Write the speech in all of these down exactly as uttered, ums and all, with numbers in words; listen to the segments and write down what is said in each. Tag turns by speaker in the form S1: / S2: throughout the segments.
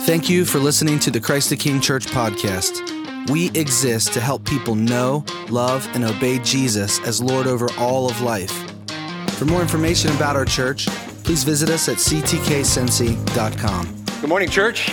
S1: Thank you for listening to the Christ the King Church podcast. We exist to help people know, love, and obey Jesus as Lord over all of life. For more information about our church, please visit us at c t k cincy dot com.
S2: Good morning, church.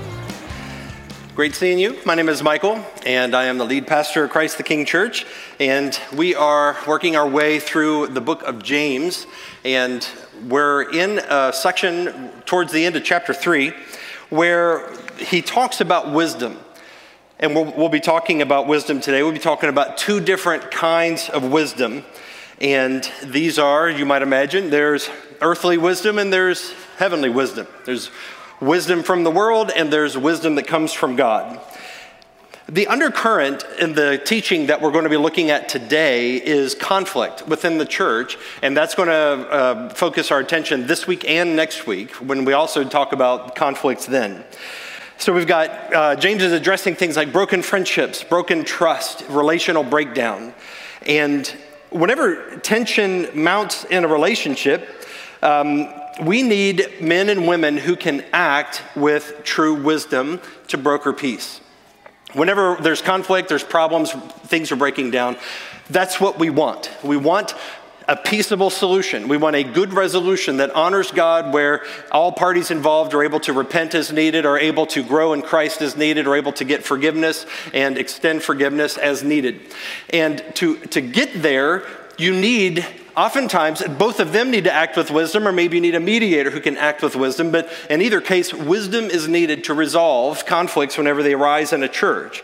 S2: Great seeing you. My name is Michael, and I am the lead pastor of Christ the King Church, and we are working our way through the book of James, and we're in a section towards the end of chapter three where he talks about wisdom. And we'll, we'll be talking about wisdom today. We'll be talking about two different kinds of wisdom. And these are, you might imagine, there's earthly wisdom and there's heavenly wisdom. There's wisdom from the world and there's wisdom that comes from God. The undercurrent in the teaching that we're going to be looking at today is conflict within the church, and that's going to uh, focus our attention this week and next week when we also talk about conflicts then. So we've got, uh, James is addressing things like broken friendships, broken trust, relational breakdown. And whenever tension mounts in a relationship, um, we need men and women who can act with true wisdom to broker peace. Whenever there's conflict, there's problems, things are breaking down, that's what we want. We want a peaceable solution. We want a good resolution that honors God, where all parties involved are able to repent as needed, are able to grow in Christ as needed, are able to get forgiveness and extend forgiveness as needed. And to, to get there, you need, oftentimes, both of them need to act with wisdom, or maybe you need a mediator who can act with wisdom, but in either case, wisdom is needed to resolve conflicts whenever they arise in a church.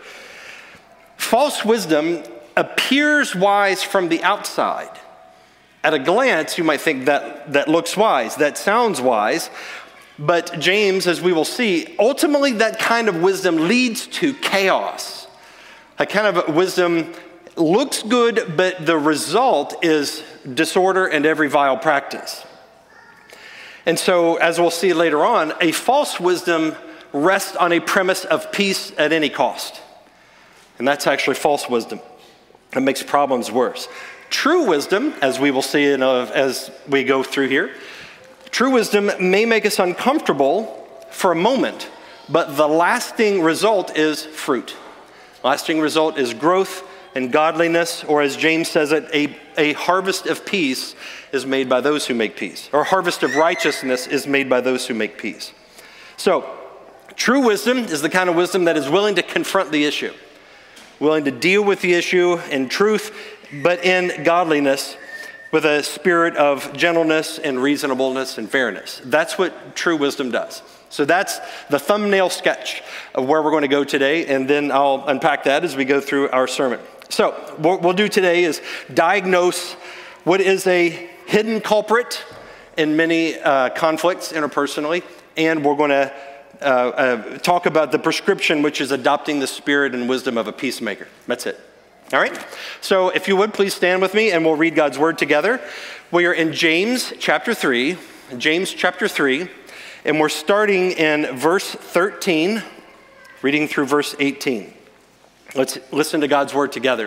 S2: False wisdom appears wise from the outside. At a glance, you might think that that looks wise, that sounds wise, but James, as we will see, ultimately that kind of wisdom leads to chaos. A kind of wisdom looks good, but the result is disorder and every vile practice. And so, as we'll see later on, a false wisdom rests on a premise of peace at any cost. And that's actually false wisdom. It makes problems worse. True wisdom, as we will see in a, as we go through here, true wisdom may make us uncomfortable for a moment, but the lasting result is fruit. Lasting result is growth and godliness, or as James says it, a, a harvest of peace is made by those who make peace, or harvest of righteousness is made by those who make peace. So, true wisdom is the kind of wisdom that is willing to confront the issue, willing to deal with the issue in truth, but in godliness, with a spirit of gentleness and reasonableness and fairness. That's what true wisdom does. So that's the thumbnail sketch of where we're going to go today, and then I'll unpack that as we go through our sermon. So what we'll do today is diagnose what is a hidden culprit in many uh, conflicts interpersonally, and we're going to uh, uh, talk about the prescription, which is adopting the spirit and wisdom of a peacemaker. That's it. All right? So if you would, please stand with me, and we'll read God's word together. We are in James chapter three, James chapter three, and we're starting in verse thirteen, reading through verse eighteen. Let's listen to God's word together.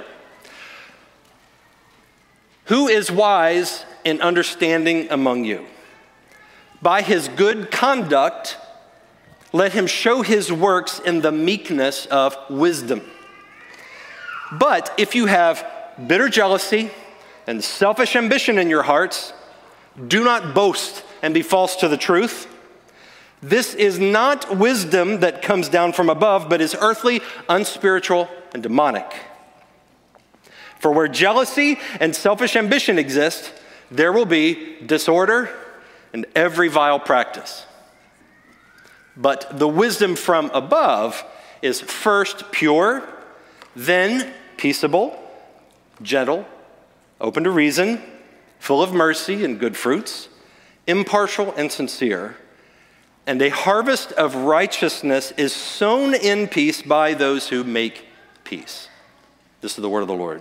S2: Who is wise and understanding among you? By his good conduct, let him show his works in the meekness of wisdom. But if you have bitter jealousy and selfish ambition in your hearts, do not boast and be false to the truth. This is not wisdom that comes down from above, but is earthly, unspiritual, and demonic. For where jealousy and selfish ambition exist, there will be disorder and every vile practice. But the wisdom from above is first pure, then peaceable, gentle, open to reason, full of mercy and good fruits, impartial and sincere. And a harvest of righteousness is sown in peace by those who make peace. This is the word of the Lord.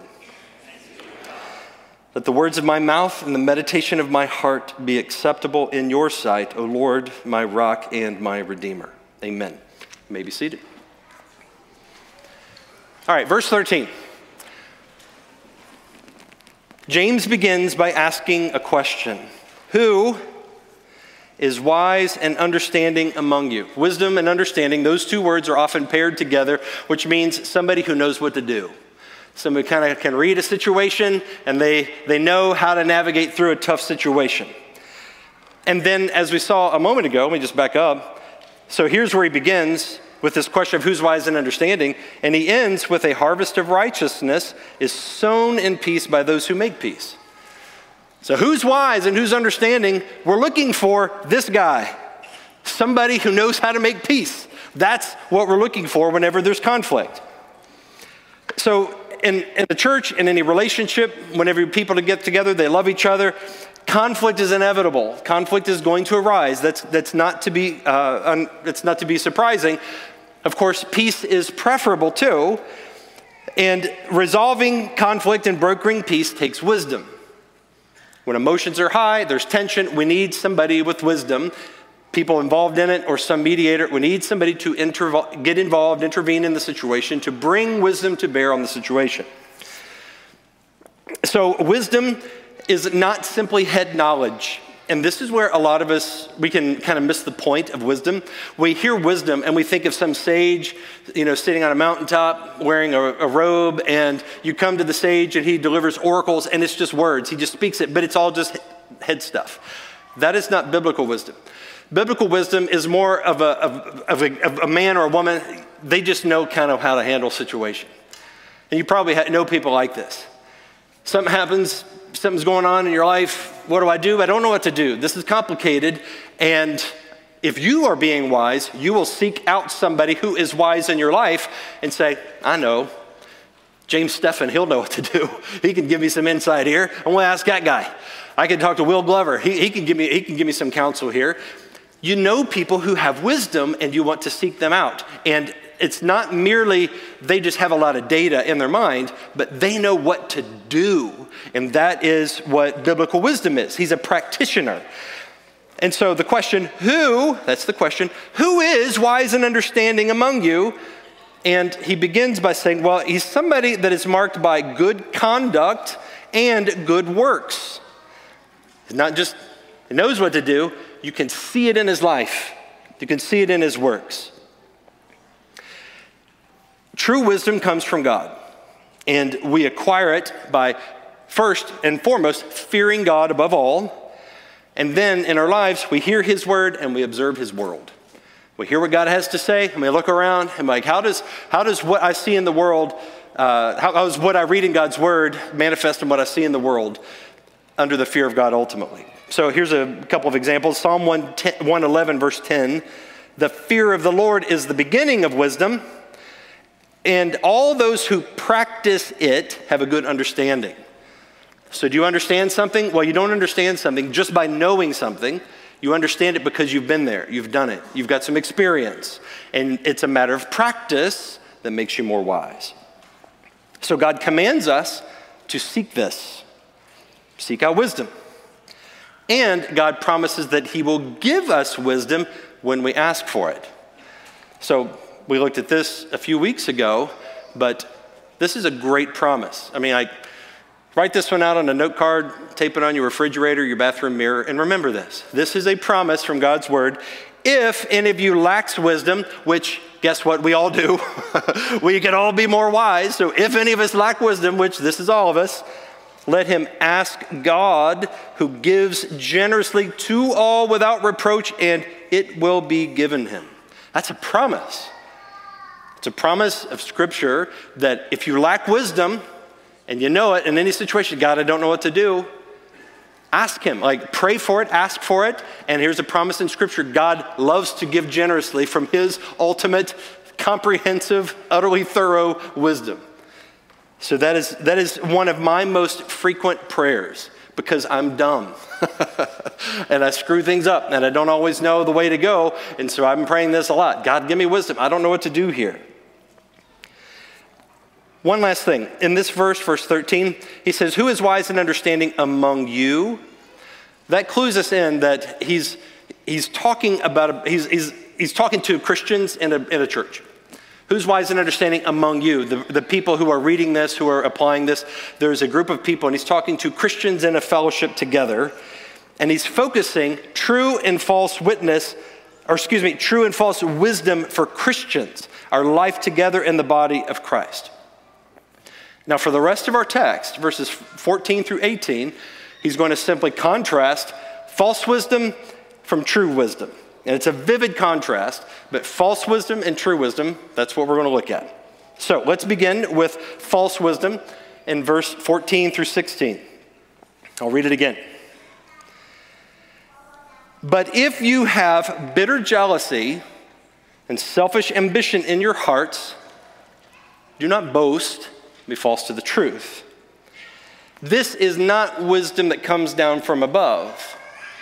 S2: Let the words of my mouth and the meditation of my heart be acceptable in your sight, O Lord, my rock and my redeemer. Amen. You may be seated. All right, verse thirteen. James begins by asking a question. Who is wise and understanding among you. Wisdom and understanding, those two words are often paired together, which means somebody who knows what to do. Somebody kind of can read a situation and they, they know how to navigate through a tough situation. And then, as we saw a moment ago, let me just back up. So here's where he begins with this question of who's wise and understanding, and he ends with a harvest of righteousness is sown in peace by those who make peace. So who's wise and who's understanding? We're looking for this guy, somebody who knows how to make peace. That's what we're looking for whenever there's conflict. So in, in the church, in any relationship, whenever people get together, they love each other, conflict is inevitable. Conflict is going to arise. That's, that's not to be, uh, un, it's not to be surprising. Of course, peace is preferable too. And resolving conflict and brokering peace takes wisdom. When emotions are high, there's tension, we need somebody with wisdom, people involved in it or some mediator. We need somebody to intervo- get involved, intervene in the situation, to bring wisdom to bear on the situation. So wisdom is not simply head knowledge. And this is where a lot of us, we can kind of miss the point of wisdom. We hear wisdom and we think of some sage, you know, sitting on a mountaintop wearing a, a robe, and you come to the sage and he delivers oracles and it's just words. He just speaks it, but it's all just head stuff. That is not biblical wisdom. Biblical wisdom is more of a, of, of a, of a man or a woman. They just know kind of how to handle situation. And you probably know people like this. Something happens, something's going on in your life. What do I do? I don't know what to do. This is complicated. And if you are being wise, you will seek out somebody who is wise in your life and say, I know. James Steffen, he'll know what to do. He can give me some insight here. I'm going to ask that guy. I can talk to Will Glover. He, he, can give me, he can give me some counsel here. You know people who have wisdom and you want to seek them out. And it's not merely they just have a lot of data in their mind, but they know what to do. And that is what biblical wisdom is. He's a practitioner. And so the question, who, that's the question, who is wise and understanding among you? And he begins by saying, well, he's somebody that is marked by good conduct and good works. He's not just, he knows what to do. You can see it in his life. You can see it in his works. True wisdom comes from God, and we acquire it by first and foremost fearing God above all, and then in our lives we hear his word and we observe his world. We hear what God has to say and we look around and like, how does how does what I see in the world, uh, how, how does what I read in God's word manifest in what I see in the world under the fear of God ultimately? So here's a couple of examples. Psalm one eleven verse ten, the fear of the Lord is the beginning of wisdom, and all those who practice it have a good understanding. So do you understand something? Well, you don't understand something just by knowing something. You understand it because you've been there. You've done it. You've got some experience. And it's a matter of practice that makes you more wise. So God commands us to seek this. Seek out wisdom. And God promises that he will give us wisdom when we ask for it. So we looked at this a few weeks ago, but this is a great promise. I mean, I write this one out on a note card, tape it on your refrigerator, your bathroom mirror, and remember this. This is a promise from God's word. If any of you lacks wisdom, which guess what, we all do. We can all be more wise. So if any of us lack wisdom, which this is all of us, let him ask God, who gives generously to all without reproach, and it will be given him. That's a promise. It's a promise of Scripture that if you lack wisdom, and you know it in any situation, God, I don't know what to do, ask him. Like, pray for it, ask for it, and here's a promise in Scripture. God loves to give generously from his ultimate, comprehensive, utterly thorough wisdom. So that is that is one of my most frequent prayers, because I'm dumb and I screw things up and I don't always know the way to go. And so I'm praying this a lot. God, give me wisdom. I don't know what to do here. One last thing. In this verse, verse thirteen, he says, who is wise and understanding among you? That clues us in that he's he's talking about, he's he's he's talking to Christians in a in a church. Who's wise and understanding among you? The, the people who are reading this, who are applying this, there's a group of people, and he's talking to Christians in a fellowship together. And he's focusing true and false witness, or excuse me, true and false wisdom for Christians, our life together in the body of Christ. Now for the rest of our text, verses fourteen through eighteen, he's going to simply contrast false wisdom from true wisdom. And it's a vivid contrast, but false wisdom and true wisdom, that's what we're going to look at. So let's begin with false wisdom in verse fourteen through sixteen. I'll read it again. But if you have bitter jealousy and selfish ambition in your hearts, do not boast, be false to the truth. This is not wisdom that comes down from above,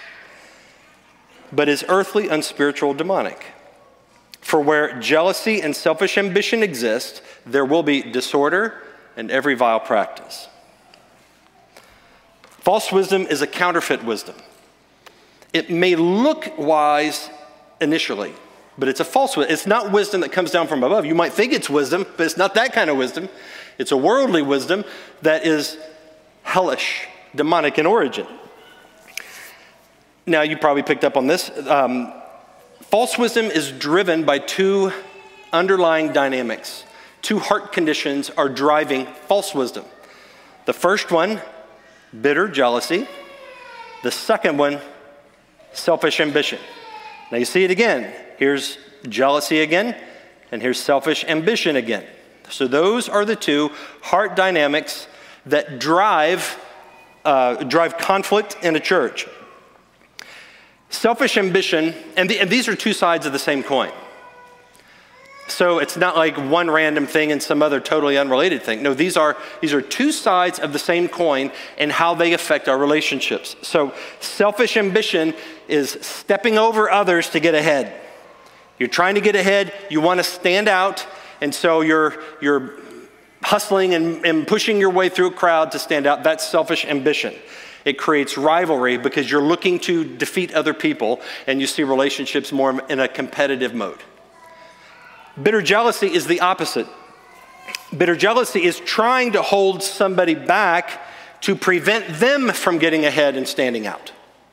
S2: but is earthly, unspiritual, demonic. For where jealousy and selfish ambition exist, there will be disorder and every vile practice. False wisdom is a counterfeit wisdom. It may look wise initially, but it's a false wisdom. It's not wisdom that comes down from above. You might think it's wisdom, but it's not that kind of wisdom. It's a worldly wisdom that is hellish, demonic in origin. Now, you probably picked up on this. Um, false wisdom is driven by two underlying dynamics. Two heart conditions are driving false wisdom. The first one, bitter jealousy. The second one, selfish ambition. Now you see it again. Here's jealousy again, and here's selfish ambition again. So those are the two heart dynamics that drive, uh, drive conflict in a church. Selfish ambition, and, the, and these are two sides of the same coin. So it's not like one random thing and some other totally unrelated thing. No, these are, these are two sides of the same coin and how they affect our relationships. So selfish ambition is stepping over others to get ahead. You're trying to get ahead, you want to stand out, and so you're, you're hustling and, and pushing your way through a crowd to stand out. That's selfish ambition. It creates rivalry because you're looking to defeat other people and you see relationships more in a competitive mode. Bitter jealousy is the opposite. Bitter jealousy is trying to hold somebody back to prevent them from getting ahead and standing out.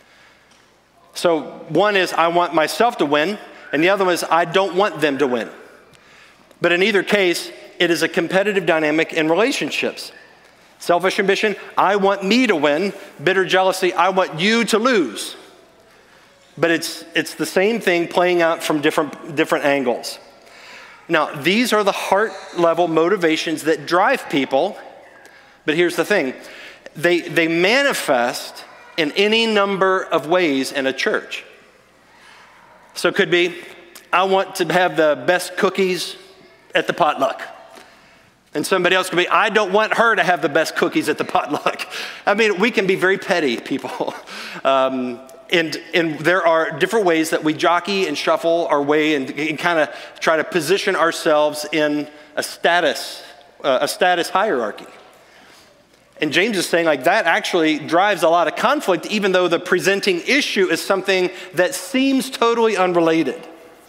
S2: So one is I want myself to win, and the other one is I don't want them to win. But in either case, it is a competitive dynamic in relationships. Selfish ambition, I want me to win. Bitter jealousy, I want you to lose. But it's, it's the same thing playing out from different, different angles. Now, these are the heart level motivations that drive people, but here's the thing. They, they manifest in any number of ways in a church. So it could be, I want to have the best cookies at the potluck. And somebody else could be, I don't want her to have the best cookies at the potluck. I mean, we can be very petty people. Um, And, and there are different ways that we jockey and shuffle our way and, and kind of try to position ourselves in a status, uh, a status hierarchy. And James is saying like that actually drives a lot of conflict, even though the presenting issue is something that seems totally unrelated.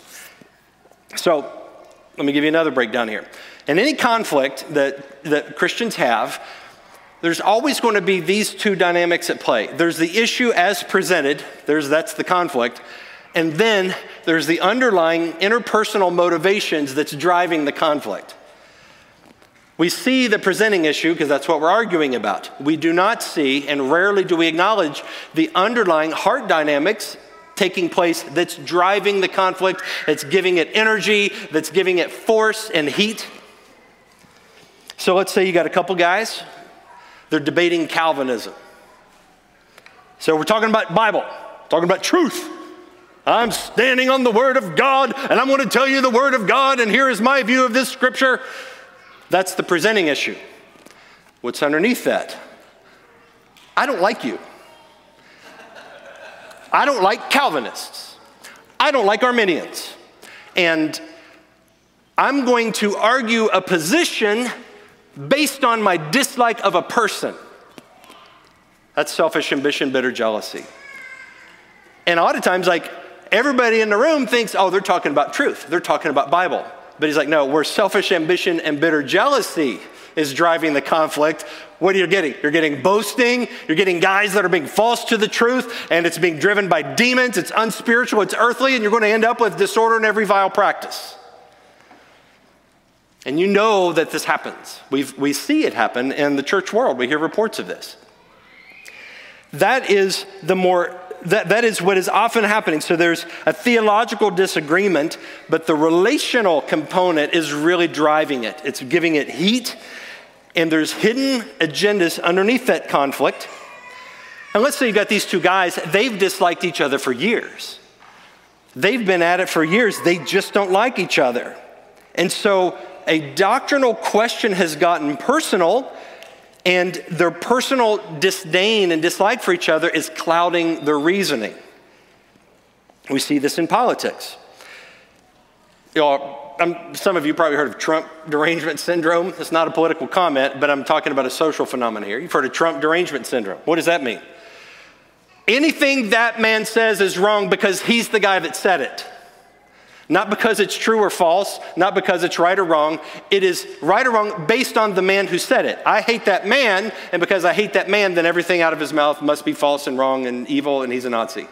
S2: So let me give you another breakdown here. In any conflict that, that Christians have, there's always going to be these two dynamics at play. There's the issue as presented, there's, that's the conflict, and then there's the underlying interpersonal motivations that's driving the conflict. We see the presenting issue because that's what we're arguing about. We do not see, and rarely do we acknowledge, the underlying heart dynamics taking place that's driving the conflict, that's giving it energy, that's giving it force and heat. So let's say you got a couple guys. They're debating Calvinism. So we're talking about Bible, talking about truth. I'm standing on the Word of God, and I'm going to tell you the Word of God, and here is my view of this scripture. That's the presenting issue. What's underneath that? I don't like you. I don't like Calvinists. I don't like Arminians. And I'm going to argue a position based on my dislike of a person. That's selfish ambition, bitter jealousy. And a lot of times, like, everybody in the room thinks, oh, they're talking about truth. They're talking about Bible. But he's like, no, where selfish ambition and bitter jealousy is driving the conflict, what are you getting? You're getting boasting. You're getting guys that are being false to the truth, and it's being driven by demons. It's unspiritual. It's earthly, and you're going to end up with disorder in every vile practice. And you know that this happens. we we see it happen in the church world. We hear reports of this. That is the more That, that is what is often happening. So there's a theological disagreement, but the relational component is really driving it. It's giving it heat, and there's hidden agendas underneath that conflict. And let's say you got these two guys, they've disliked each other for years. They've been at it for years. They just don't like each other. And so a doctrinal question has gotten personal, and their personal disdain and dislike for each other is clouding their reasoning. We see this in politics. You know, I'm, some of you probably heard of Trump derangement syndrome. It's not a political comment, but I'm talking about a social phenomenon here. You've heard of Trump derangement syndrome. What does that mean? Anything that man says is wrong because he's the guy that said it. Not because it's true or false, not because it's right or wrong. It is right or wrong based on the man who said it. I hate that man, and because I hate that man, then everything out of his mouth must be false and wrong and evil, and he's a Nazi.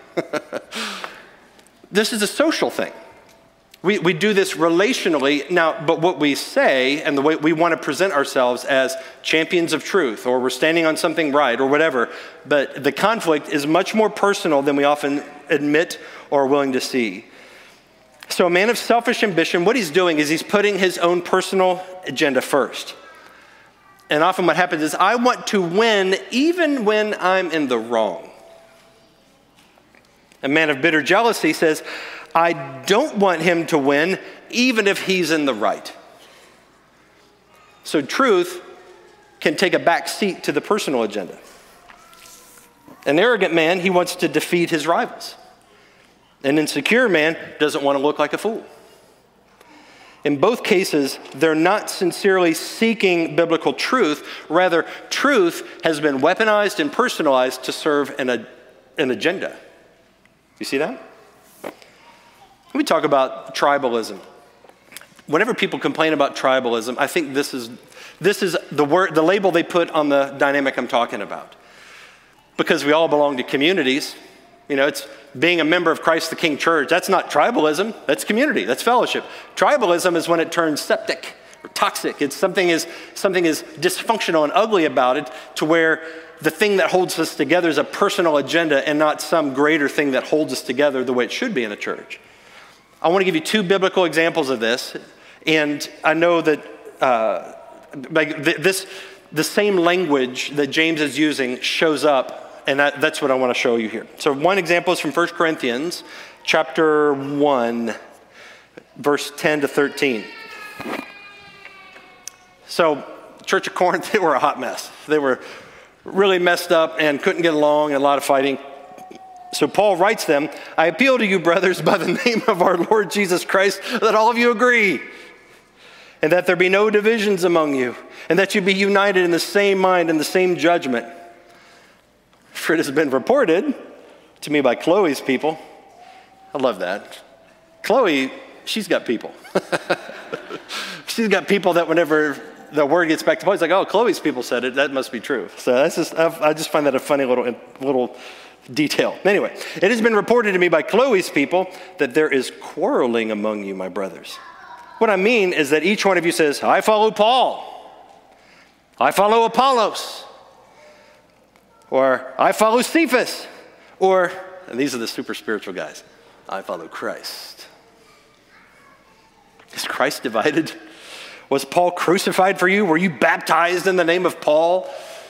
S2: This is a social thing. We, we do this relationally. Now, but what we say and the way we want to present ourselves as champions of truth, or we're standing on something right, or whatever, but the conflict is much more personal than we often admit or are willing to see. So a man of selfish ambition, what he's doing is he's putting his own personal agenda first. And often what happens is, I want to win even when I'm in the wrong. A man of bitter jealousy says, I don't want him to win even if he's in the right. So truth can take a back seat to the personal agenda. An arrogant man, he wants to defeat his rivals. An insecure man doesn't want to look like a fool. In both cases, they're not sincerely seeking biblical truth. Rather, truth has been weaponized and personalized to serve an, an agenda. You see that? Let me talk about tribalism. Whenever people complain about tribalism, I think this is, this is the word, the label they put on the dynamic I'm talking about. Because we all belong to communities. You know, it's being a member of Christ the King Church. That's not tribalism. That's community. That's fellowship. Tribalism is when it turns septic or toxic. It's something is something is dysfunctional and ugly about it, to where the thing that holds us together is a personal agenda and not some greater thing that holds us together the way it should be in a church. I want to give you two biblical examples of this, and I know that uh, this the same language that James is using shows up. And that, that's what I want to show you here. So one example is from First Corinthians chapter one, verse ten to thirteen. So Church of Corinth, they were a hot mess. They were really messed up and couldn't get along, and a lot of fighting. So Paul writes them, I appeal to you, brothers, by the name of our Lord Jesus Christ, that all of you agree, and that there be no divisions among you, and that you be united in the same mind and the same judgment. For it has been reported to me by Chloe's people. I love that. Chloe, she's got people. She's got people that whenever the word gets back to Paul, he's like, oh, Chloe's people said it. That must be true. So that's just, I just find that a funny little, little detail. Anyway, it has been reported to me by Chloe's people that there is quarreling among you, my brothers. What I mean is that each one of you says, I follow Paul. I follow Apollos. Or, I follow Cephas. Or, and these are the super spiritual guys, I follow Christ. Is Christ divided? Was Paul crucified for you? Were you baptized in the name of Paul?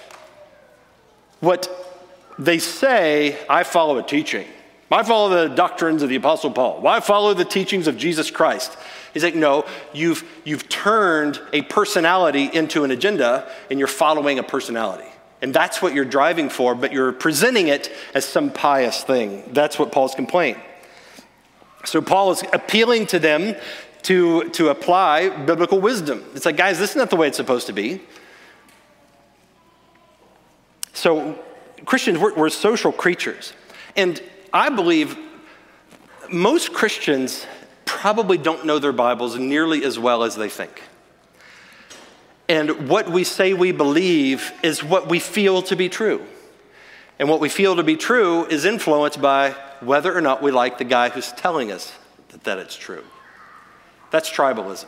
S2: What they say, I follow a teaching. I follow the doctrines of the Apostle Paul. Well, I follow the teachings of Jesus Christ. He's like, no, you've, you've turned a personality into an agenda, and you're following a personality. And that's what you're driving for, but you're presenting it as some pious thing. That's what Paul's complaint. So Paul is appealing to them to, to apply biblical wisdom. It's like, guys, this is not the way it's supposed to be. So Christians, we're, we're social creatures. And I believe most Christians probably don't know their Bibles nearly as well as they think. And what we say we believe is what we feel to be true. And what we feel to be true is influenced by whether or not we like the guy who's telling us that, that it's true. That's tribalism.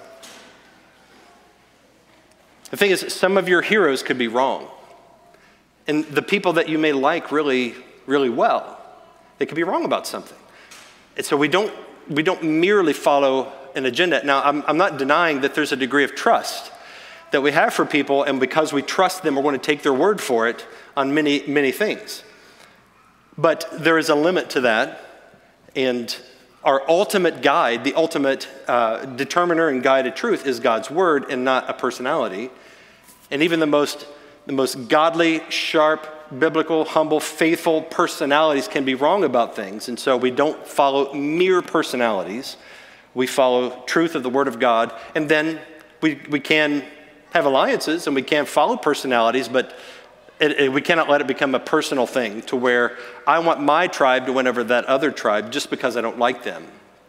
S2: The thing is, some of your heroes could be wrong. And the people that you may like really, really well, they could be wrong about something. And so we don't, we don't merely follow an agenda. Now, I'm, I'm not denying that there's a degree of trust that we have for people, and because we trust them, we're going to take their word for it on many, many things. But there is a limit to that, and our ultimate guide, the ultimate uh, determiner and guide of truth is God's word and not a personality. And even the most, the most godly, sharp, biblical, humble, faithful personalities can be wrong about things. And so we don't follow mere personalities. We follow truth of the word of God. And then we, we can have alliances and we can follow personalities, but it, it, we cannot let it become a personal thing to where I want my tribe to win over that other tribe just because I don't like them.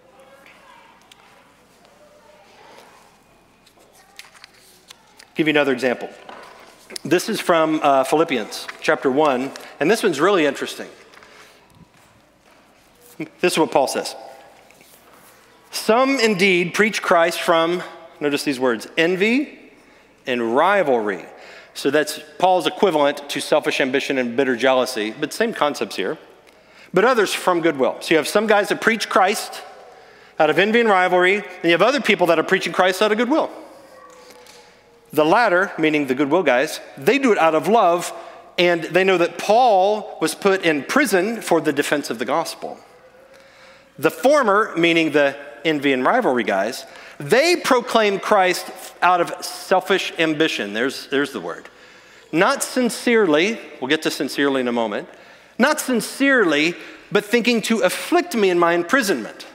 S2: Give you another example. This is from uh, Philippians chapter one, and this one's really interesting. This is what Paul says. Some indeed preach Christ from, notice these words, envy and rivalry. So that's Paul's equivalent to selfish ambition and bitter jealousy, but same concepts here. But others from goodwill. So you have some guys that preach Christ out of envy and rivalry, and you have other people that are preaching Christ out of goodwill. The latter, meaning the goodwill guys, they do it out of love, and they know that Paul was put in prison for the defense of the gospel. The former, meaning the envy and rivalry guys, they proclaim Christ out of selfish ambition. There's, there's the word. Not sincerely, we'll get to sincerely in a moment, not sincerely, but thinking to afflict me in my imprisonment.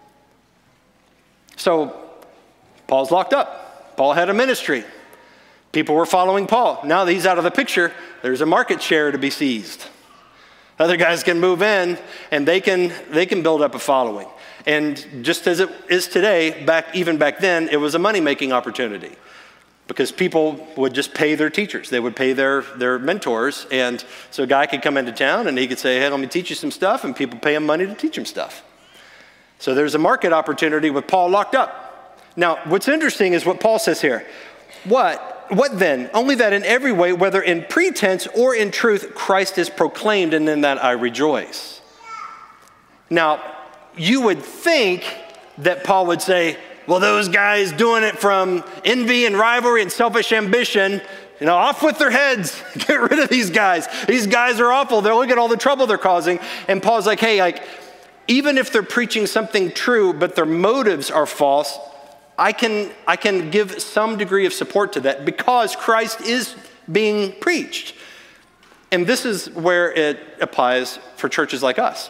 S2: So, Paul's locked up. Paul had a ministry. People were following Paul. Now that he's out of the picture, there's a market share to be seized. Other guys can move in, and they can, they can build up a following. And just as it is today, back even back then, it was a money-making opportunity because people would just pay their teachers. They would pay their, their mentors. And so a guy could come into town, and he could say, hey, let me teach you some stuff, and people pay him money to teach him stuff. So there's a market opportunity with Paul locked up. Now, what's interesting is what Paul says here. What? What then? Only that in every way, whether in pretense or in truth, Christ is proclaimed, and in that I rejoice. Now, you would think that Paul would say, well, those guys doing it from envy and rivalry and selfish ambition, you know, off with their heads. Get rid of these guys. These guys are awful. They're look at all the trouble they're causing. And Paul's like, hey, like, even if they're preaching something true, but their motives are false, I can, I can give some degree of support to that because Christ is being preached. And this is where it applies for churches like us.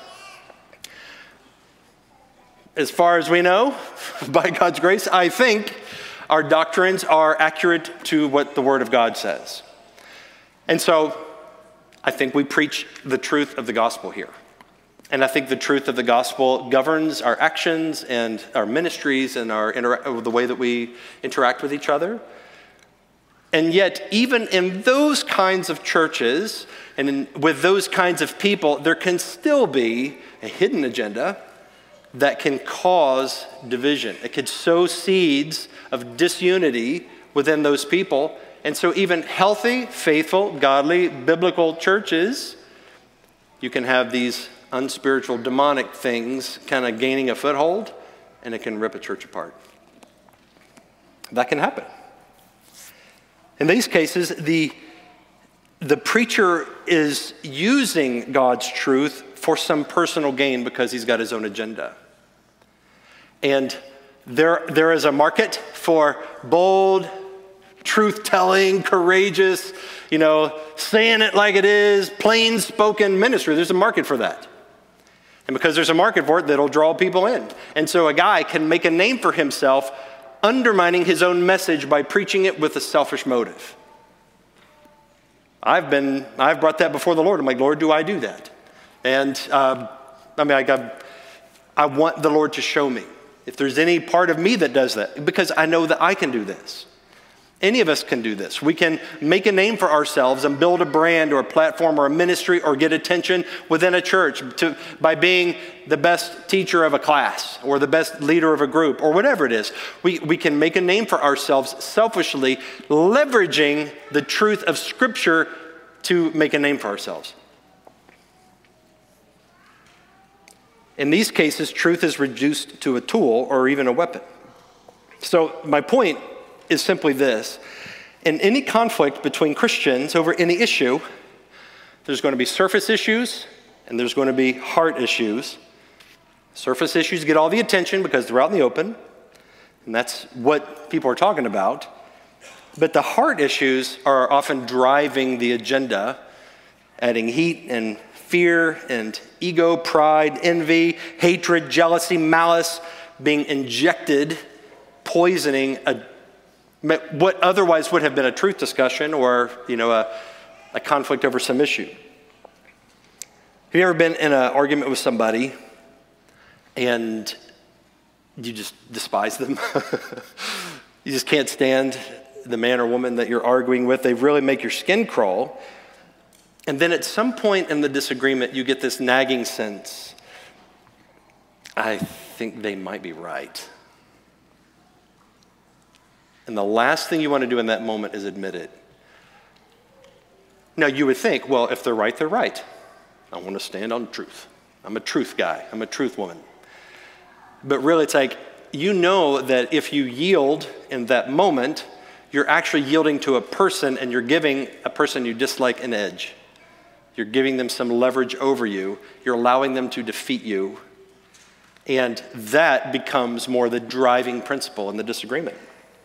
S2: As far as we know, by God's grace, I think our doctrines are accurate to what the Word of God says. And so I think we preach the truth of the gospel here. And I think the truth of the gospel governs our actions and our ministries and our intera- the way that we interact with each other. And yet, even in those kinds of churches and in, with those kinds of people, there can still be a hidden agenda that can cause division. It could sow seeds of disunity within those people. And so even healthy, faithful, godly, biblical churches, you can have these unspiritual, demonic things kind of gaining a foothold, and it can rip a church apart. That can happen. In these cases, the, the preacher is using God's truth for some personal gain because he's got his own agenda. And there, there is a market for bold, truth-telling, courageous, you know, saying it like it is, plain-spoken ministry. There's a market for that. And because there's a market for it, that'll draw people in. And so a guy can make a name for himself undermining his own message by preaching it with a selfish motive. I've been, I've brought that before the Lord. I'm like, Lord, do I do that? And uh, I mean, I got, I want the Lord to show me if there's any part of me that does that, because I know that I can do this. Any of us can do this. We can make a name for ourselves and build a brand or a platform or a ministry or get attention within a church to, by being the best teacher of a class or the best leader of a group or whatever it is. We, we can make a name for ourselves selfishly, leveraging the truth of Scripture to make a name for ourselves. In these cases, truth is reduced to a tool or even a weapon. So my point is simply this. In any conflict between Christians over any issue, there's going to be surface issues and there's going to be heart issues. Surface issues get all the attention because they're out in the open, and that's what people are talking about. But the heart issues are often driving the agenda, adding heat and fear and ego, pride, envy, hatred, jealousy, malice, being injected, poisoning a what otherwise would have been a truth discussion or, you know, a, a conflict over some issue. Have you ever been in an argument with somebody and you just despise them? You just can't stand the man or woman that you're arguing with. They really make your skin crawl. And then at some point in the disagreement, you get this nagging sense, I think they might be right. And the last thing you want to do in that moment is admit it. Now, you would think, well, if they're right, they're right. I want to stand on truth. I'm a truth guy. I'm a truth woman. But really, it's like, you know that if you yield in that moment, you're actually yielding to a person and you're giving a person you dislike an edge. You're giving them some leverage over you. You're allowing them to defeat you. And that becomes more the driving principle in the disagreement.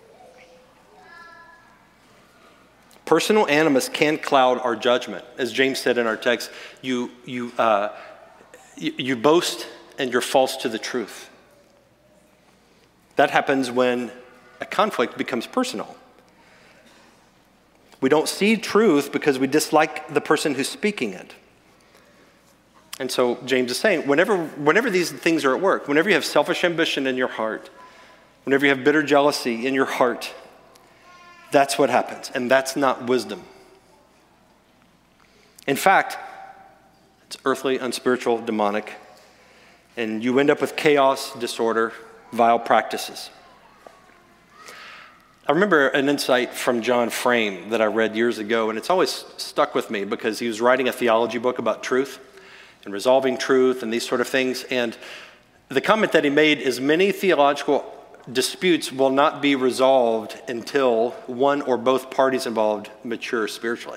S2: Personal animus can cloud our judgment. As James said in our text, you, you, uh, you, you boast and you're false to the truth. That happens when a conflict becomes personal. We don't see truth because we dislike the person who's speaking it. And so James is saying, whenever, whenever these things are at work, whenever you have selfish ambition in your heart, whenever you have bitter jealousy in your heart, that's what happens, and that's not wisdom. In fact, it's earthly, unspiritual, demonic, and you end up with chaos, disorder, vile practices. I remember an insight from John Frame that I read years ago, and it's always stuck with me because he was writing a theology book about truth and resolving truth and these sort of things, and the comment that he made is many theological disputes will not be resolved until one or both parties involved mature spiritually.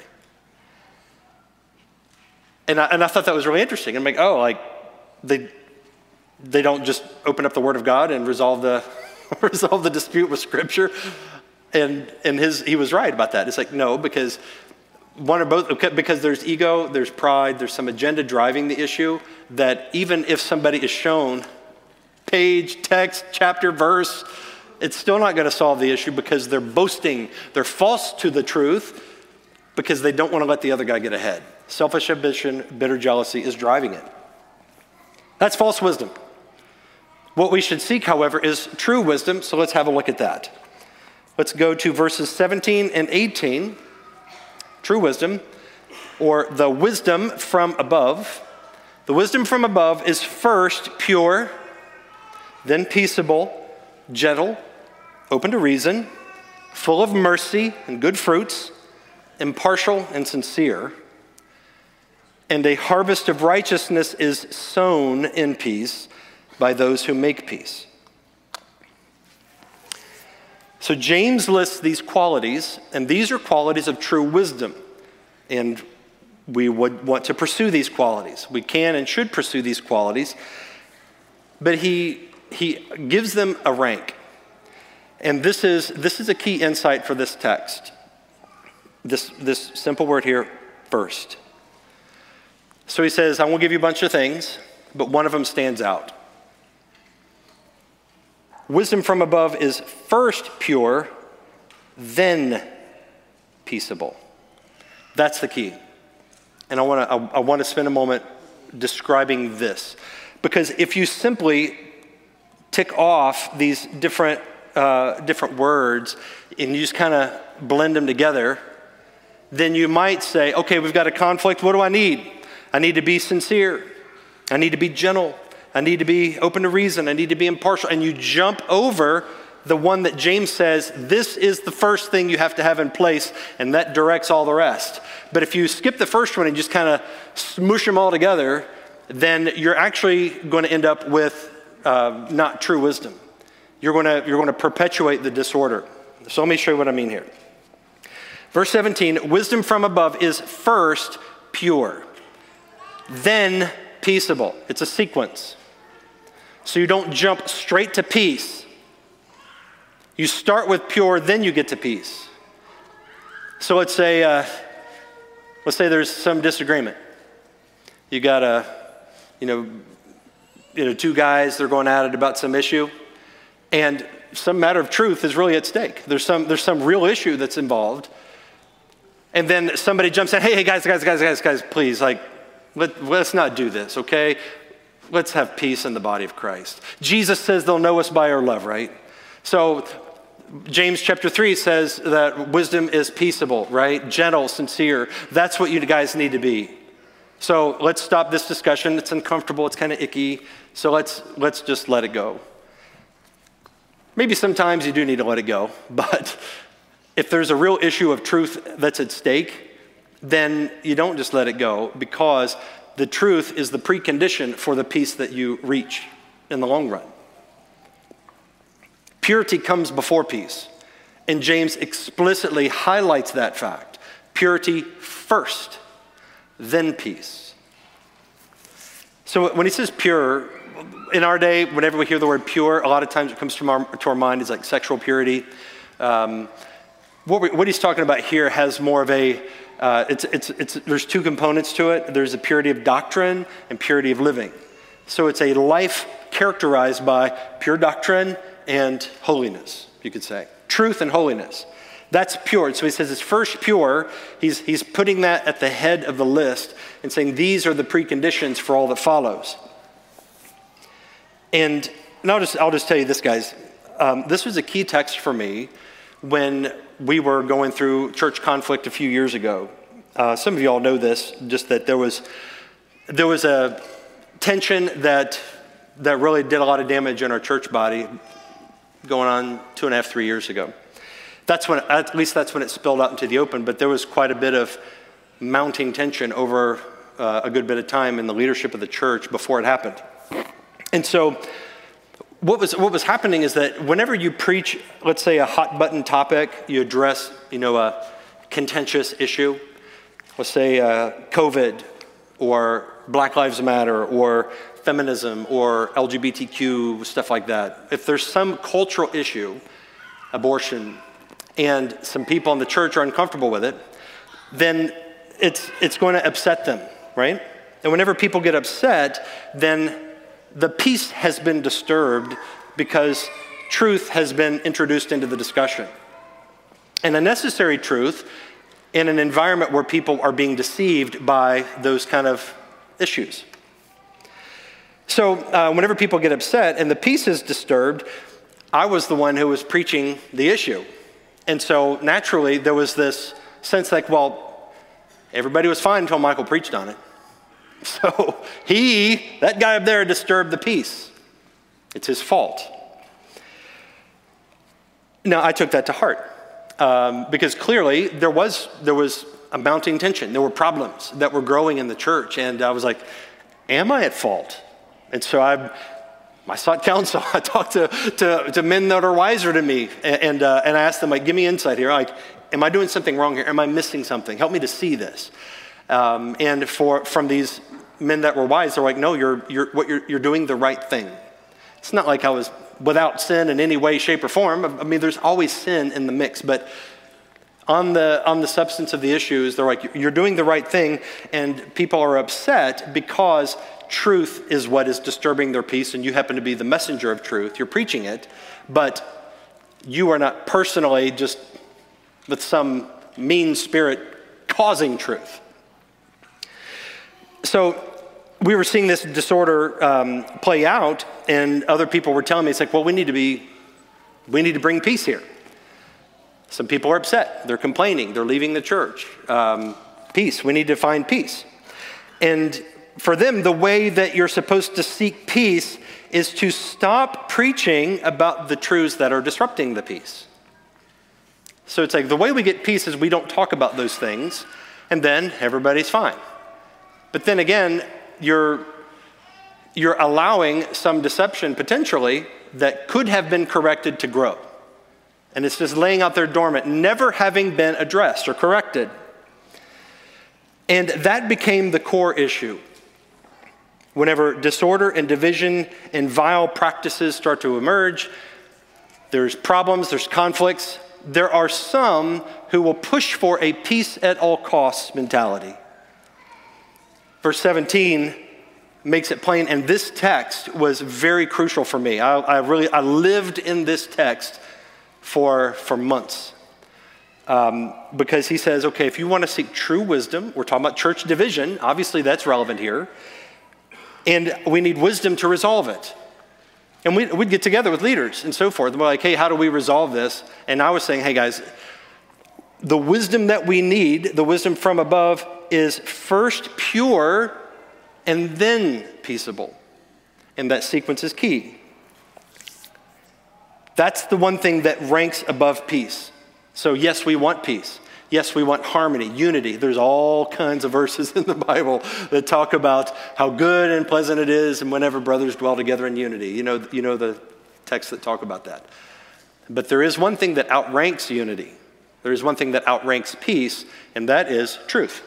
S2: And I, and I thought that was really interesting. I'm like, oh, like they they don't just open up the Word of God and resolve the resolve the dispute with Scripture. And and his he was right about that. It's like, no, because one or both, because there's ego, there's pride, there's some agenda driving the issue, that even if somebody is shown page, text, chapter, verse, it's still not going to solve the issue because they're boasting. They're false to the truth because they don't want to let the other guy get ahead. Selfish ambition, bitter jealousy is driving it. That's false wisdom. What we should seek, however, is true wisdom, so let's have a look at that. Let's go to verses seventeen and eighteen. True wisdom, or the wisdom from above. The wisdom from above is first pure, then peaceable, gentle, open to reason, full of mercy and good fruits, impartial and sincere. And a harvest of righteousness is sown in peace by those who make peace. So James lists these qualities, and these are qualities of true wisdom. And we would want to pursue these qualities. We can and should pursue these qualities. But he he gives them a rank. And this is this is a key insight for this text. This this simple word here, first. So he says, I won't give you a bunch of things, but one of them stands out. Wisdom from above is first pure, then peaceable. That's the key. And I want to I, I want to spend a moment describing this. Because if you simply tick off these different uh, different words and you just kind of blend them together, then you might say, okay, we've got a conflict. What do I need? I need to be sincere. I need to be gentle. I need to be open to reason. I need to be impartial. And you jump over the one that James says, this is the first thing you have to have in place, and that directs all the rest. But if you skip the first one and just kind of smoosh them all together, then you're actually going to end up with uh, not true wisdom. You're going to, you're going to perpetuate the disorder. So let me show you what I mean here. Verse seventeen, wisdom from above is first pure, then peaceable. It's a sequence. So you don't jump straight to peace. You start with pure, then you get to peace. So let's say, uh, let's say there's some disagreement. You got a, you know, you know, two guys, they're going at it about some issue, and some matter of truth is really at stake. There's some, there's some real issue that's involved. And then somebody jumps in, hey, hey, guys, guys, guys, guys, guys, please, like, let, let's not do this, okay? Let's have peace in the body of Christ. Jesus says they'll know us by our love, right? So James chapter three says that wisdom is peaceable, right? Gentle, sincere. That's what you guys need to be. So let's stop this discussion. It's uncomfortable. It's kind of icky. So let's let's just let it go. Maybe sometimes you do need to let it go, but if there's a real issue of truth that's at stake, then you don't just let it go, because the truth is the precondition for the peace that you reach in the long run. Purity comes before peace, and James explicitly highlights that fact. Purity first, then peace. So when he says pure, in our day, whenever we hear the word pure, a lot of times it comes to our, to our mind is like sexual purity. Um, what, we, what he's talking about here has more of a, uh, it's, it's, it's, there's two components to it. There's a purity of doctrine and purity of living. So it's a life characterized by pure doctrine and holiness, you could say. Truth and holiness. That's pure. So he says it's first pure. He's, he's putting that at the head of the list and saying these are the preconditions for all that follows. And, and I'll, just, I'll just tell you this, guys. Um, this was a key text for me when we were going through church conflict a few years ago. Uh, some of you all know this, just that there was, there was a tension that, that really did a lot of damage in our church body going on two and a half, three years ago. That's when, at least that's when it spilled out into the open, but there was quite a bit of mounting tension over uh, a good bit of time in the leadership of the church before it happened. And so what was what was happening is that whenever you preach, let's say a hot button topic, you address, you know, a contentious issue, let's say uh, COVID or Black Lives Matter or feminism or L G B T Q, stuff like that. If there's some cultural issue, abortion, and some people in the church are uncomfortable with it, then it's it's going to upset them, right? And whenever people get upset, then the peace has been disturbed because truth has been introduced into the discussion. And a necessary truth in an environment where people are being deceived by those kind of issues. So uh, whenever people get upset and the peace is disturbed, I was the one who was preaching the issue. And so naturally there was this sense like, well, everybody was fine until Michael preached on it. So he, that guy up there, disturbed the peace. It's his fault. Now, I took that to heart um, because clearly there was there was a mounting tension. There were problems that were growing in the church, and I was like, "Am I at fault?" And so I, I sought counsel. I talked to, to to men that are wiser than me, and uh, and I asked them, like, "Give me insight here. Like, am I doing something wrong here? Am I missing something? Help me to see this." Um, and for from these men that were wise, they're like, no, you're you're what you're you're doing the right thing. It's not like I was without sin in any way, shape, or form. I mean, there's always sin in the mix, but on the on the substance of the issues, they're like, you're doing the right thing, and people are upset because truth is what is disturbing their peace, and you happen to be the messenger of truth. You're preaching it, but you are not personally just with some mean spirit causing truth. So we were seeing this disorder um, play out, and other people were telling me, it's like, well, we need to be we need to bring peace here. Some people are upset. They're complaining. They're leaving the church. Um, peace. We need to find peace. And for them, the way that you're supposed to seek peace is to stop preaching about the truths that are disrupting the peace. So it's like the way we get peace is we don't talk about those things, and then everybody's fine. But then again, you're, you're allowing some deception potentially that could have been corrected to grow. And it's just laying out there dormant, never having been addressed or corrected. And that became the core issue. Whenever disorder and division and vile practices start to emerge, there's problems, there's conflicts. There are some who will push for a peace at all costs mentality. Verse seventeen makes it plain, and this text was very crucial for me. I, I really, I lived in this text for, for months. Um, because he says, okay, if you want to seek true wisdom, we're talking about church division, obviously that's relevant here, and we need wisdom to resolve it. And we, we'd get together with leaders and so forth, and we're like, hey, how do we resolve this? And I was saying, hey guys, the wisdom that we need, the wisdom from above, is first pure and then peaceable. And that sequence is key. That's the one thing that ranks above peace. So yes, we want peace. Yes, we want harmony, unity. There's all kinds of verses in the Bible that talk about how good and pleasant it is and whenever brothers dwell together in unity. You know, you know the texts that talk about that. But there is one thing that outranks unity. There is one thing that outranks peace, and that is truth.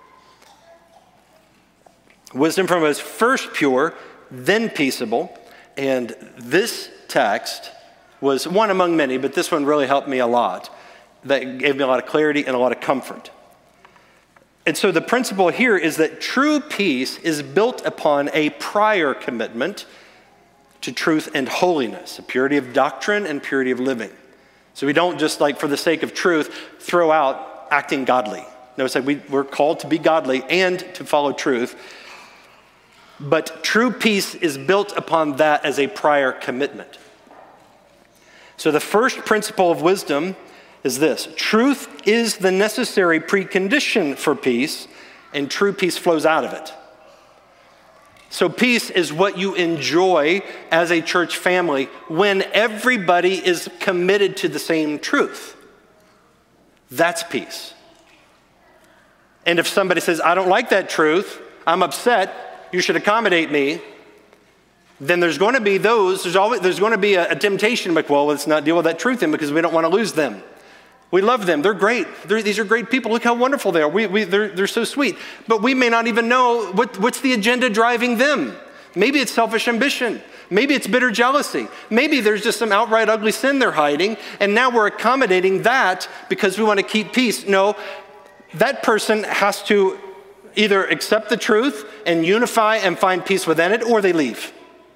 S2: Wisdom from us first pure, then peaceable. And this text was one among many, but this one really helped me a lot. That gave me a lot of clarity and a lot of comfort. And so the principle here is that true peace is built upon a prior commitment to truth and holiness, a purity of doctrine and purity of living. So we don't just, like, for the sake of truth, throw out acting godly. No, it's like we, we're called to be godly and to follow truth. But true peace is built upon that as a prior commitment. So the first principle of wisdom is this: truth is the necessary precondition for peace, and true peace flows out of it. So peace is what you enjoy as a church family when everybody is committed to the same truth. That's peace. And if somebody says, I don't like that truth, I'm upset, you should accommodate me, then there's going to be those, there's always there's going to be a, a temptation, like, well, let's not deal with that truth then because we don't want to lose them. We love them. They're great. They're, these are great people. Look how wonderful they are. We, we, they're, they're so sweet. But we may not even know what, what's the agenda driving them. Maybe it's selfish ambition. Maybe it's bitter jealousy. Maybe there's just some outright ugly sin they're hiding, and now we're accommodating that because we want to keep peace. No, that person has to either accept the truth and unify and find peace within it, or they leave.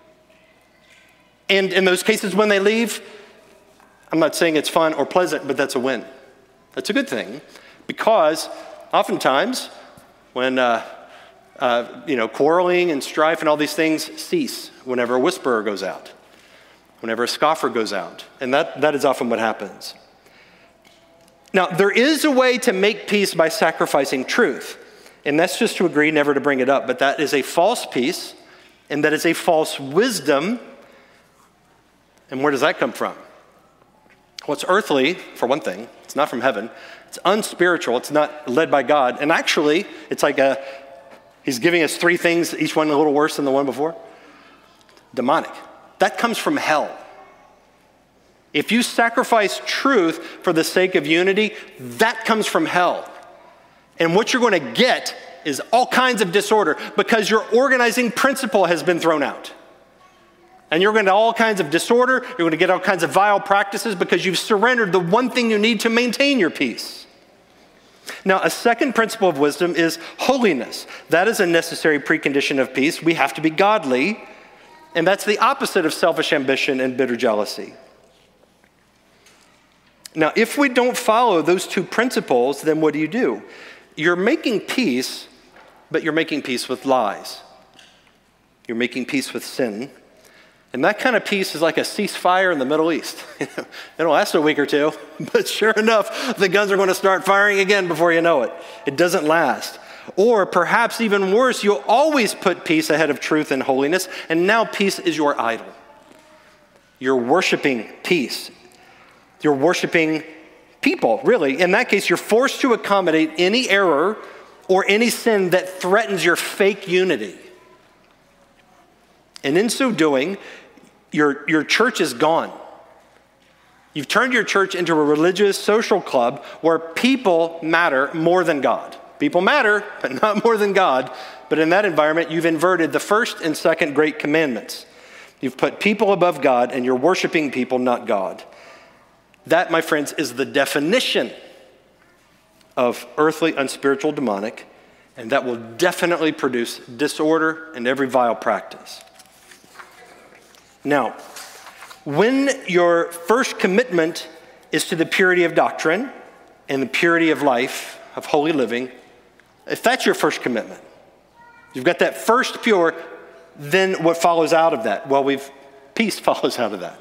S2: And in those cases when they leave, I'm not saying it's fun or pleasant, but that's a win. That's a good thing, because oftentimes when uh, uh, you know, quarreling and strife and all these things cease whenever a whisperer goes out, whenever a scoffer goes out, and that, that is often what happens. Now, there is a way to make peace by sacrificing truth, and that's just to agree never to bring it up, but that is a false peace, and that is a false wisdom. And where does that come from? Well, it's earthly, for one thing. It's not from heaven. It's unspiritual. It's not led by God. And actually, it's like a, he's giving us three things, each one a little worse than the one before. Demonic. That comes from hell. If you sacrifice truth for the sake of unity, that comes from hell. And what you're going to get is all kinds of disorder because your organizing principle has been thrown out. And you're going to get all kinds of disorder. You're going to get all kinds of vile practices because you've surrendered the one thing you need to maintain your peace. Now, a second principle of wisdom is holiness. That is a necessary precondition of peace. We have to be godly. And that's the opposite of selfish ambition and bitter jealousy. Now, if we don't follow those two principles, then what do you do? You're making peace, but you're making peace with lies. You're making peace with sin. And that kind of peace is like a ceasefire in the Middle East. It'll last a week or two, but sure enough, the guns are going to start firing again before you know it. It doesn't last. Or perhaps even worse, you'll always put peace ahead of truth and holiness, and now peace is your idol. You're worshiping peace. You're worshiping people, really. In that case, you're forced to accommodate any error or any sin that threatens your fake unity. And in so doing, your, your church is gone. You've turned your church into a religious social club where people matter more than God. People matter, but not more than God. But in that environment, you've inverted the first and second great commandments. You've put people above God, and you're worshiping people, not God. That, my friends, is the definition of earthly, unspiritual, demonic, and that will definitely produce disorder and every vile practice. Now, when your first commitment is to the purity of doctrine and the purity of life, of holy living, if that's your first commitment, you've got that first pure, then what follows out of that? Well, we've peace follows out of that.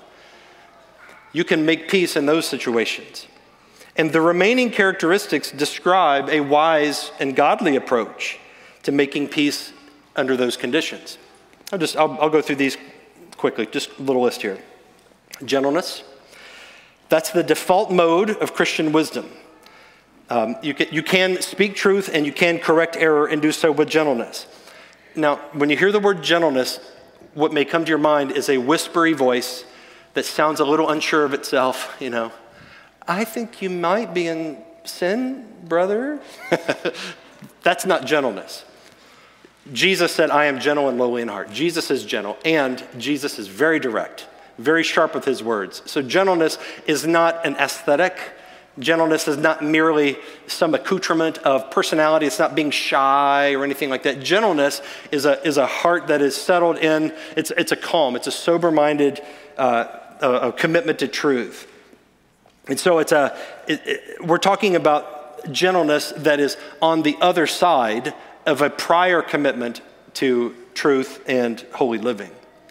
S2: You can make peace in those situations. And the remaining characteristics describe a wise and godly approach to making peace under those conditions. I'll just I'll, I'll go through these quickly, just a little list here. Gentleness. That's the default mode of Christian wisdom. Um, you, can, you can speak truth and you can correct error and do so with gentleness. Now, when you hear the word gentleness, what may come to your mind is a whispery voice that sounds a little unsure of itself, you know. I think you might be in sin, brother. That's not gentleness. Jesus said, I am gentle and lowly in heart. Jesus is gentle, and Jesus is very direct, very sharp with his words. So gentleness is not an aesthetic. Gentleness is not merely some accoutrement of personality. It's not being shy or anything like that. Gentleness is a, is a heart that is settled in. It's, it's a calm. It's a sober-minded uh, a, a commitment to truth. And so it's a, it, it, we're talking about gentleness that is on the other side of a prior commitment to truth and holy living.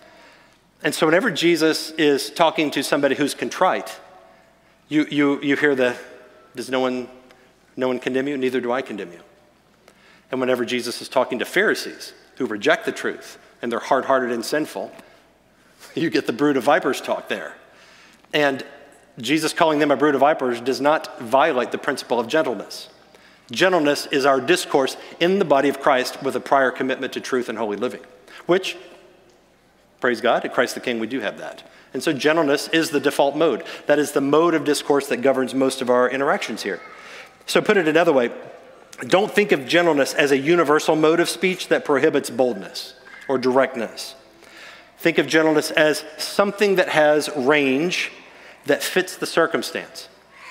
S2: And so whenever Jesus is talking to somebody who's contrite, you you you hear the, does no one no one condemn you? Neither do I condemn you. And whenever Jesus is talking to Pharisees who reject the truth and they're hard-hearted and sinful, you get the brood of vipers talk there. And Jesus calling them a brood of vipers does not violate the principle of gentleness. Gentleness is our discourse in the body of Christ with a prior commitment to truth and holy living, which, praise God, at Christ the King, we do have that. And so gentleness is the default mode. That is the mode of discourse that governs most of our interactions here. So put it another way, don't think of gentleness as a universal mode of speech that prohibits boldness or directness. Think of gentleness as something that has range that fits the circumstance.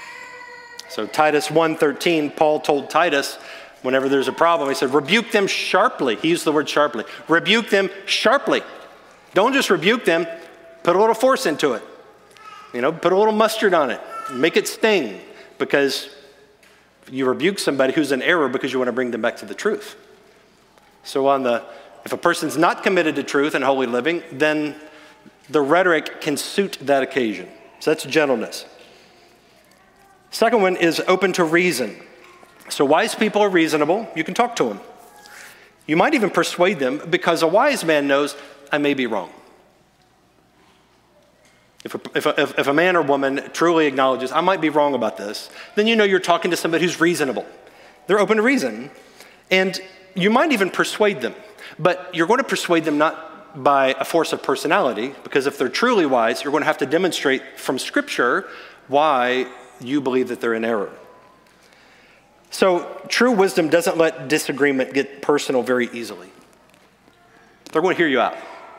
S2: So Titus one thirteen, Paul told Titus, whenever there's a problem, he said, rebuke them sharply. He used the word sharply. Rebuke them sharply. Don't just rebuke them, put a little force into it. You know, put a little mustard on it. Make it sting, because you rebuke somebody who's in error because you want to bring them back to the truth. So on the, if a person's not committed to truth and holy living, then the rhetoric can suit that occasion. So that's gentleness. Second one is open to reason. So wise people are reasonable. You can talk to them. You might even persuade them, because a wise man knows, I may be wrong. If a, if, a, if a man or woman truly acknowledges, I might be wrong about this, then you know you're talking to somebody who's reasonable. They're open to reason. And you might even persuade them. But you're going to persuade them not by a force of personality, because if they're truly wise, you're going to have to demonstrate from Scripture why you believe that they're in error. So true wisdom doesn't let disagreement get personal very easily. They're going to hear you out.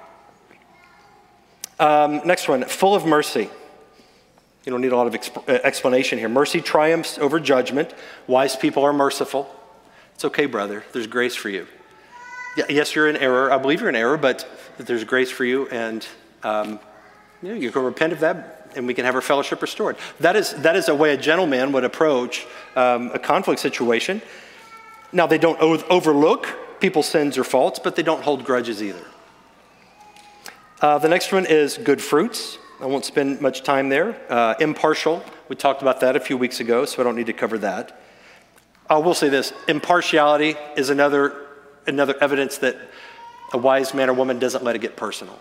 S2: Um, next one, full of mercy. You don't need a lot of exp- explanation here. Mercy triumphs over judgment. Wise people are merciful. It's okay, brother. There's grace for you. Yeah, yes, you're in error. I believe you're in error, but there's grace for you, and um, you know, you can repent of that, and we can have our fellowship restored. That is that is a way a gentleman would approach um, a conflict situation. Now, they don't o- overlook people's sins or faults, but they don't hold grudges either. Uh, the next one is good fruits. I won't spend much time there. Uh, impartial. We talked about that a few weeks ago, so I don't need to cover that. I will say this. Impartiality is another, another evidence that a wise man or woman doesn't let it get personal.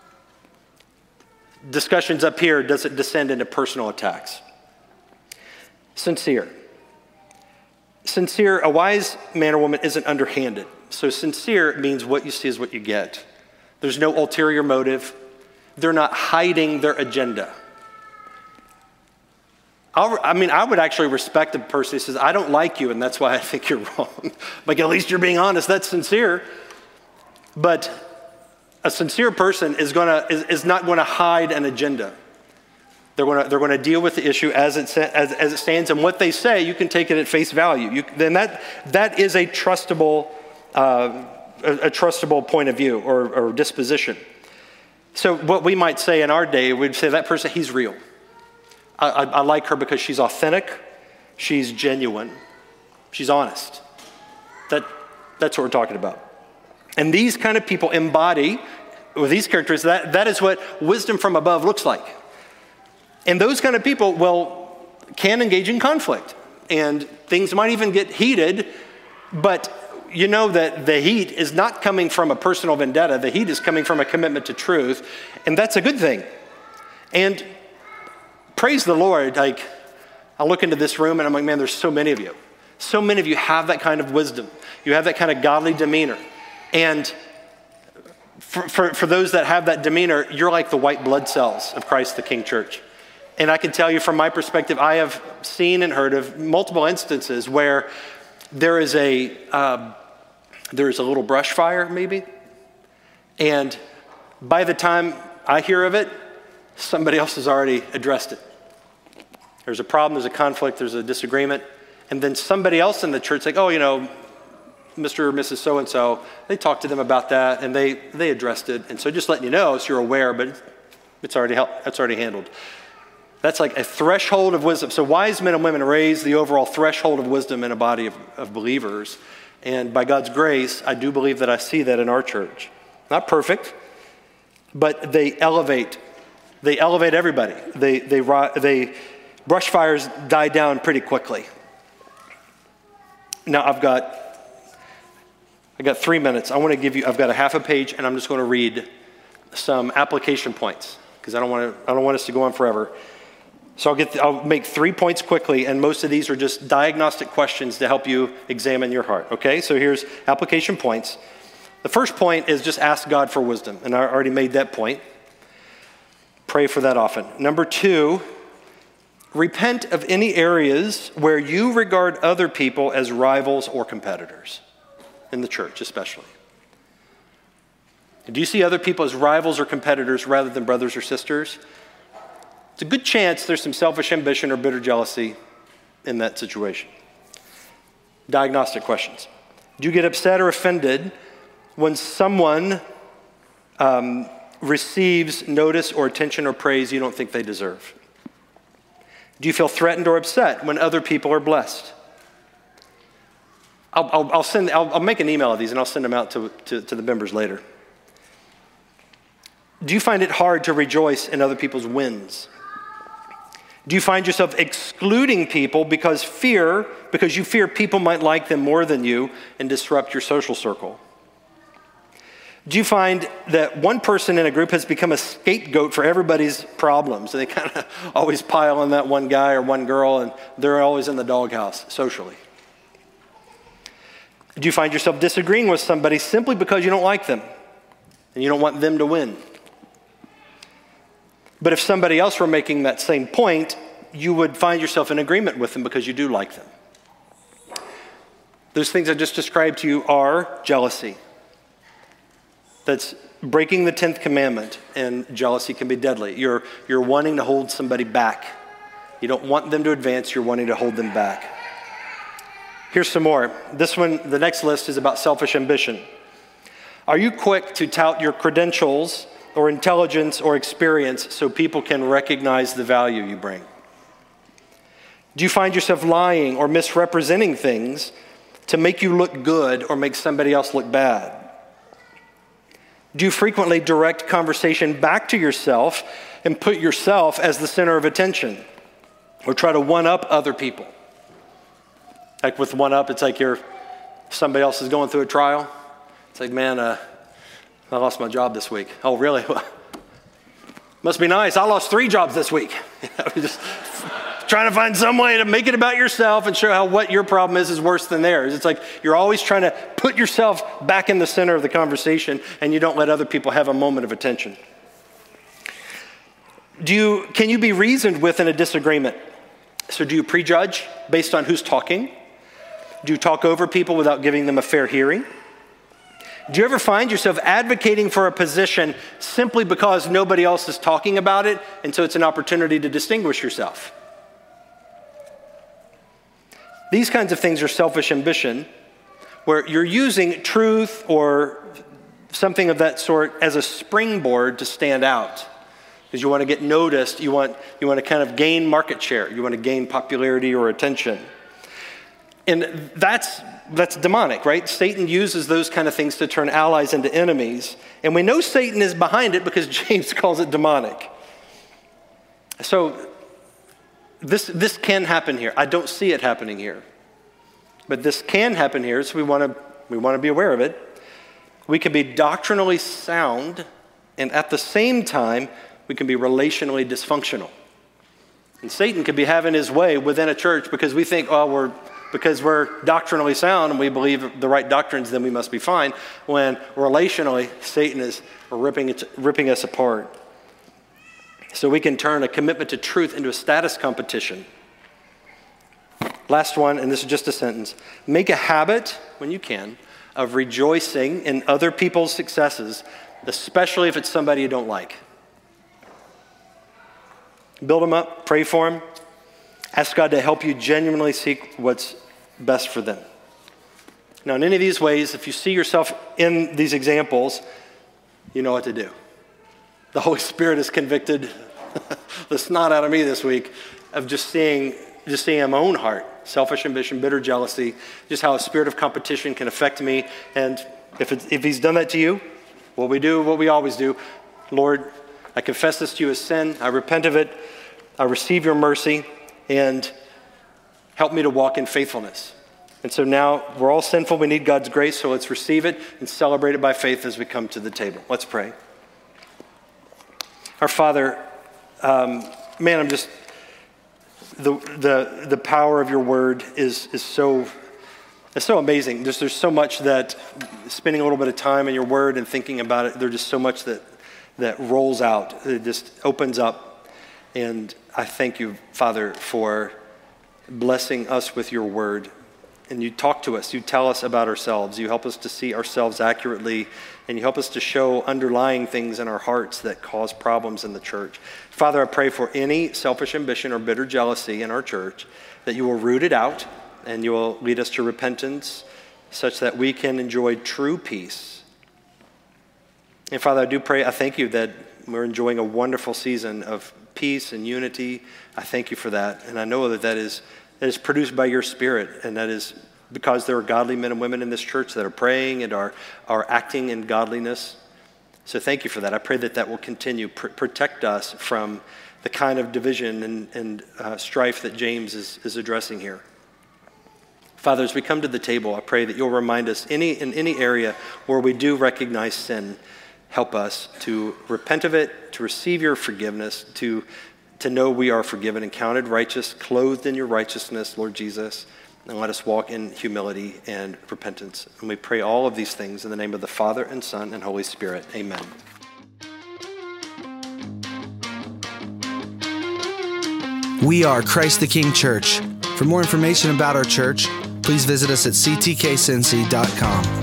S2: Discussions up here doesn't descend into personal attacks. Sincere. Sincere, a wise man or woman isn't underhanded. So sincere means what you see is what you get. There's no ulterior motive. They're not hiding their agenda. I'll, I mean, I would actually respect a person who says, I don't like you, and that's why I think you're wrong. Like, at least you're being honest. That's sincere. But a sincere person is gonna is, is not going to hide an agenda. They're going to they're going to deal with the issue as it as, as it stands, and what they say, you can take it at face value. You, then that that is a trustable uh, a, a trustable point of view or, or disposition. So what we might say in our day, we'd say that person, he's real. I, I, I like her because she's authentic, she's genuine, she's honest. That that's what we're talking about. And these kind of people embody, with these characters, that, that is what wisdom from above looks like. And those kind of people, well, can engage in conflict. And things might even get heated, but you know that the heat is not coming from a personal vendetta. The heat is coming from a commitment to truth, and that's a good thing. And praise the Lord, like, I look into this room and I'm like, man, there's so many of you. So many of you have that kind of wisdom. You have that kind of godly demeanor. And for, for, for those that have that demeanor, you're like the white blood cells of Christ the King Church. And I can tell you from my perspective, I have seen and heard of multiple instances where there is a uh, there is a little brush fire maybe, and by the time I hear of it, somebody else has already addressed it. There's a problem, there's a conflict, there's a disagreement, and then somebody else in the church like, oh, you know, Mister or Missus So-and-so, they talked to them about that, and they they addressed it. And so just letting you know, so you're aware, but it's already it's already handled. That's like a threshold of wisdom. So wise men and women raise the overall threshold of wisdom in a body of, of believers. And by God's grace, I do believe that I see that in our church. Not perfect, but they elevate. They elevate everybody. They they they brush fires die down pretty quickly. Now I've got I got three minutes. I want to give you. I've got a half a page, and I'm just going to read some application points because I don't want to. I don't want us to go on forever. So I'll get. I'll make three points quickly, and most of these are just diagnostic questions to help you examine your heart. Okay. So here's application points. The first point is just ask God for wisdom, and I already made that point. Pray for that often. Number two, repent of any areas where you regard other people as rivals or competitors. In the church, especially. Do you see other people as rivals or competitors rather than brothers or sisters? It's a good chance there's some selfish ambition or bitter jealousy in that situation. Diagnostic questions. Do you get upset or offended when someone um, receives notice or attention or praise you don't think they deserve? Do you feel threatened or upset when other people are blessed? I'll, I'll, I'll send. I'll, I'll make an email of these and I'll send them out to, to, to the members later. Do you find it hard to rejoice in other people's wins? Do you find yourself excluding people because fear, because you fear people might like them more than you and disrupt your social circle? Do you find that one person in a group has become a scapegoat for everybody's problems, and they kind of always pile on that one guy or one girl, and they're always in the doghouse socially? Do you find yourself disagreeing with somebody simply because you don't like them and you don't want them to win? But if somebody else were making that same point, you would find yourself in agreement with them because you do like them. Those things I just described to you are jealousy. That's breaking the tenth commandment, and jealousy can be deadly. You're, you're wanting to hold somebody back. You don't want them to advance, you're wanting to hold them back. Here's some more. This one, the next list is about selfish ambition. Are you quick to tout your credentials or intelligence or experience so people can recognize the value you bring? Do you find yourself lying or misrepresenting things to make you look good or make somebody else look bad? Do you frequently direct conversation back to yourself and put yourself as the center of attention, or try to one-up other people? Like with one-up, it's like you're somebody else is going through a trial. It's like, man, uh, I lost my job this week. Oh, really? Must be nice. I lost three jobs this week. You know, just trying to find some way to make it about yourself and show how what your problem is is worse than theirs. It's like you're always trying to put yourself back in the center of the conversation, and you don't let other people have a moment of attention. Do you, can you be reasoned with in a disagreement? So do you prejudge based on who's talking? Do you talk over people without giving them a fair hearing? Do you ever find yourself advocating for a position simply because nobody else is talking about it, and so it's an opportunity to distinguish yourself? These kinds of things are selfish ambition, where you're using truth or something of that sort as a springboard to stand out. Because you want to get noticed, you want, you want to kind of gain market share, you want to gain popularity or attention. And that's, that's demonic, right? Satan uses those kind of things to turn allies into enemies. And we know Satan is behind it because James calls it demonic. So this, this can happen here. I don't see it happening here. But this can happen here, so we want to, we want to be aware of it. We can be doctrinally sound, and at the same time, we can be relationally dysfunctional. And Satan could be having his way within a church because we think, oh, we're because we're doctrinally sound and we believe the right doctrines, then we must be fine, when relationally, Satan is ripping, it, ripping us apart. So we can turn a commitment to truth into a status competition. Last one, and this is just a sentence. Make a habit, when you can, of rejoicing in other people's successes, especially if it's somebody you don't like. Build them up, pray for them. Ask God to help you genuinely seek what's best for them. Now, in any of these ways, if you see yourself in these examples, you know what to do. The Holy Spirit has convicted the snot out of me this week of just seeing, just seeing in my own heart, selfish ambition, bitter jealousy, just how a spirit of competition can affect me. And if, it's, if he's done that to you, what we do, what we always do, Lord, I confess this to you as sin. I repent of it. I receive your mercy, and help me to walk in faithfulness. And so now we're all sinful. We need God's grace, so let's receive it and celebrate it by faith as we come to the table. Let's pray. Our Father, um, man, I'm just, the the the power of your word is is so, it's so amazing. Just there's so much that, spending a little bit of time in your word and thinking about it, there's just so much that that rolls out. It just opens up. And I thank you, Father, for blessing us with your word. And you talk to us, you tell us about ourselves, you help us to see ourselves accurately, and you help us to show underlying things in our hearts that cause problems in the church. Father, I pray for any selfish ambition or bitter jealousy in our church, that you will root it out and you will lead us to repentance such that we can enjoy true peace. And Father, I do pray, I thank you that we're enjoying a wonderful season of peace and unity. I thank you for that. And I know that that is, that is produced by your Spirit, and that is because there are godly men and women in this church that are praying and are, are acting in godliness. So thank you for that. I pray that that will continue. Pr- protect us from the kind of division and, and uh, strife that James is, is addressing here. Father, as we come to the table, I pray that you'll remind us any in any area where we do recognize sin, help us to repent of it, to receive your forgiveness, to, to know we are forgiven and counted righteous, clothed in your righteousness, Lord Jesus, and let us walk in humility and repentance. And we pray all of these things in the name of the Father and Son and Holy Spirit. Amen.
S1: We are Christ the King Church. For more information about our church, please visit us at c t k cincy dot com.